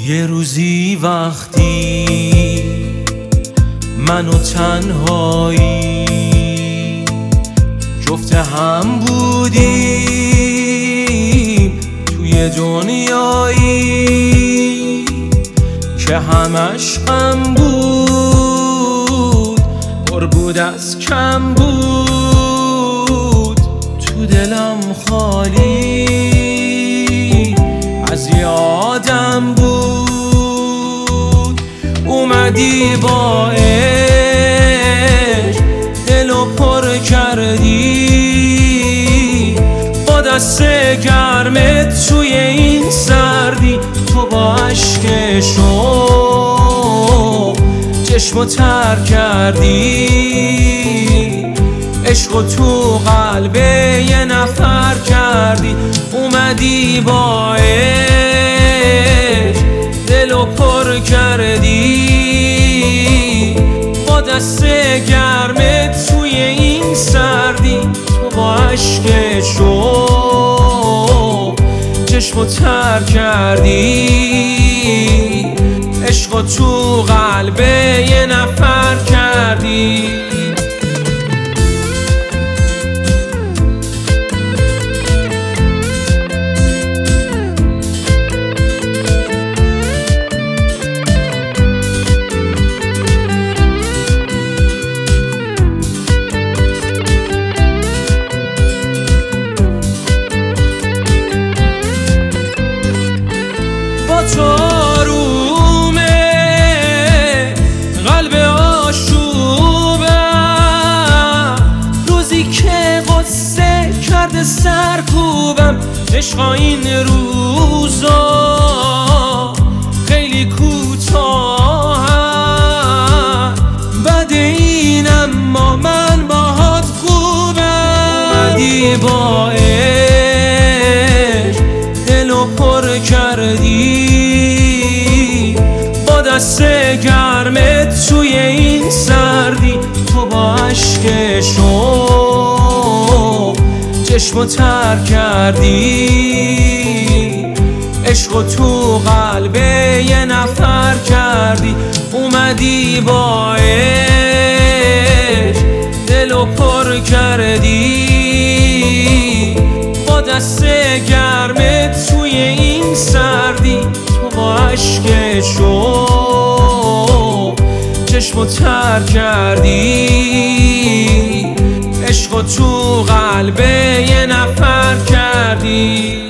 یه روزی وقتی من و تنهایی جفت هم بودیم توی دنیایی که همش غم بود، پر بود از کم بود، تو دلم خالی از یادم بود. اومدی با عشق دلو پر کردی، با دست گرمت توی این سردی، تو با عشق شوق چشمو تر کردی، عشقو تو قلب یه نفر کردی. اومدی با عشق دلو پر کردی، با دست گرمت توی این سردی، تو با عشق شوق چشمو تر کردی، عشقو تو قلب یه نفر کردی. تو آرومه قلب آشوبم، روزی که قصه کرده سرکوبم. عشقا این روزا خیلی کوتاهن، بعد این اما من باهات خوبم. اومدی با عشق دلو پر کردی، با دست گرمت توی این سردی، تو با عشق شوق چشمو تر کردی، عشقو تو قلب یه نفر کردی. اومدی با عشق دلو پر کردی، با دست گرمت توی این سردی، تو با عشق شوق چشمو تر کردی، عشقو تو قلب یه نفر کردی.